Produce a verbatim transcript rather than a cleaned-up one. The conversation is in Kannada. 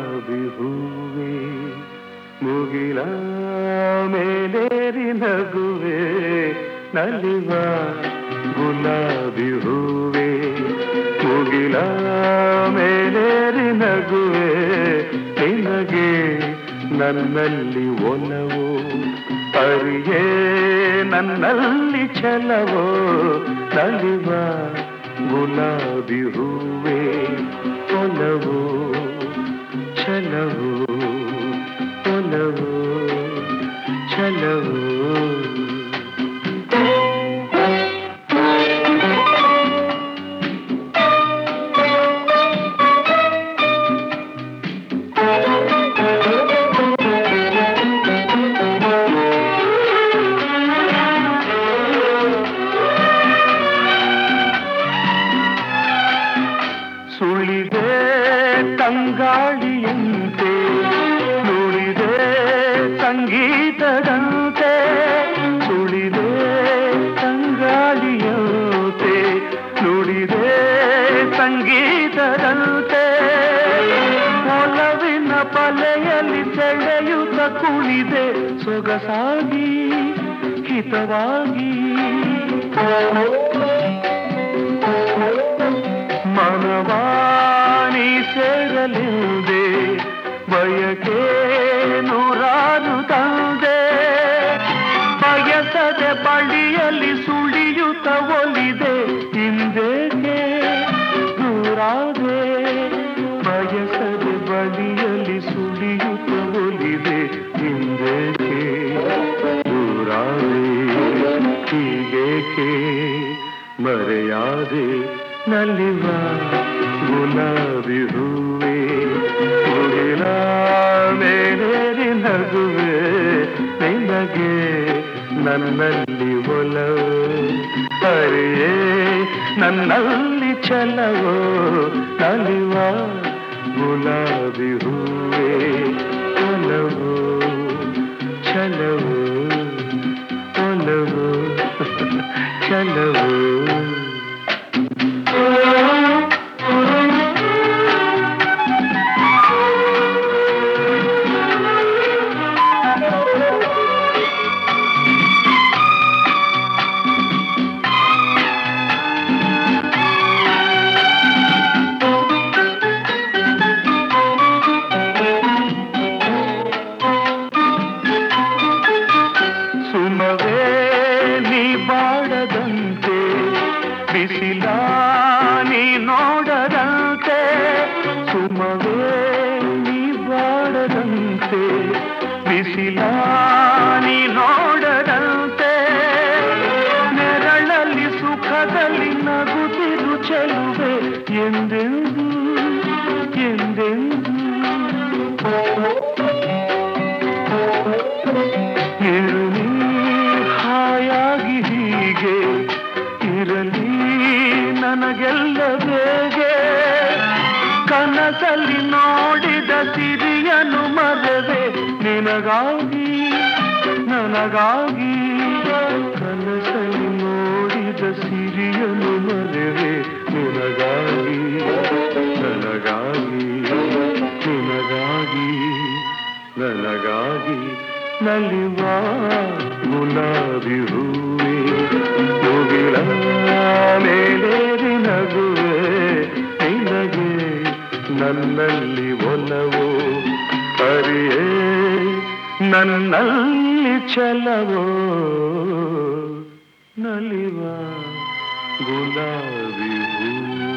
ಗುಲಾಬಿ ಹೂವೆ ಮುಗಿಲ ಮೇಲೇರಿ ನಗುವೆ ನಲಿವ ಗುಲಾಬಿ ಹೂವೆ ಮುಗಿಲ ಮೇಲೇರಿ ನಗುವೆ ನಿನಗೆ ನನ್ನಲ್ಲಿ ಒಲವೋ ಅರಿಯೇ ನನ್ನಲ್ಲಿ ಛಲವೋ ನಲಿವ ಗುಲಾಬಿ ಹೂವೆ ಒಲವೋ ಛಲವೋ ಒಲವೋ ಛಲವೋ ಸುಳಿದೆ ತಂಗಾಳಿಯಂತೆ ನುಡಿದೆ ಸಂಗೀತದಂತೆ ಸುಳಿದೆ ತಂಗಾಳಿಯಂತೆ ನುಡಿದೆ ಸಂಗೀತದಂತೆ ಒಲವಿನ ಬಲೆಯಲ್ಲಿ ಸೆಳೆಯುತ್ತ ಕುಣಿದೆ ಸೊಗಸಾಗಿ ಹಿತವಾಗಿ ಮನವಾನಿ ಸೇರಲಿಂದೆ ಬಯಕೆ ನೂರಾರು ತಂದೆ ಬಯಸದೆ ಬಳಿಯಲ್ಲಿ ಸುಳಿಯುತ್ತ ಒಲಿದೆ ಹಿಂದೇಕೆ ದೂರಾದೆ ಬಯಸದೆ ಬಳಿಯಲ್ಲಿ ಸುಳಿಯುತ್ತ ಒಲಿದೆ ಹಿಂದೇಕೆ ದೂರಾದೆ ಹೀಗೇಕೆ ಮರೆಯಾದೆ ನಲಿವ ಗುಲಾಬಿ ಹೂವೆ ಮುಗಿಲ ಮೇಲೇರಿ ನಗುವೆ ನಿನಗೆ ನನ್ನಲ್ಲಿ ಒಲವೋ ಅರಿಯೇ ನನ್ನಲ್ಲಿ ಛಲವೋ ನಲಿವ ಗುಲಾಬಿ ಹೂವೆ ಒಲವೋ ಛಲವೋ ಒಲವೋ ಛಲವೋ ಸುಮವೇ ನೀ ಬಾಡದಂತೆ ಬಿಸಿಲ ನೀ ನೋಡದಂತೆ ಸುಮವೇ ನೀ ಬಾಡದಂತೆ ಬಿಸಿಲ ನೀ ನೋಡದಂತೆ ನೆರಳಲ್ಲಿ ಸುಖದಲ್ಲಿ ನಗುತ್ತಿರು ಚೆಲುವೆ ಎಂದೆಂದು ಎಂದೆಂದು ಇರಲಿ ಹಾಯಾಗಿ ಹೀಗೆ ಇರಲಿ ನನಗೆಲ್ಲ ಬೇಗೆ ಕನಸಲ್ಲಿ ನೋಡಿದ ಸಿರಿಯನು ಮರವೆ ನಿನಗಾಗಿ ನನಗಾಗಿ ಕನಸಲ್ಲಿ ನೋಡಿದ ಸಿರಿಯನು ಮರವೆ ನಿನಗಾಗಿ ನನಗಾಗಿ ನಿನಗಾಗಿ ನನಗಾಗಿ ನಲಿವ ಗುಲಾಬಿ ಹೂವೆ ಮುಗಿಲ ಮೇಲೇರಿ ನಗುವೆ ನಿನಗೆ ನನ್ನಲ್ಲಿ ಒಲವೋ ಅರಿಯೇ ನನ್ನಲ್ಲಿ ಛಲವೋ ನಲಿವ ಗುಲಾಬಿ ಹೂವೆ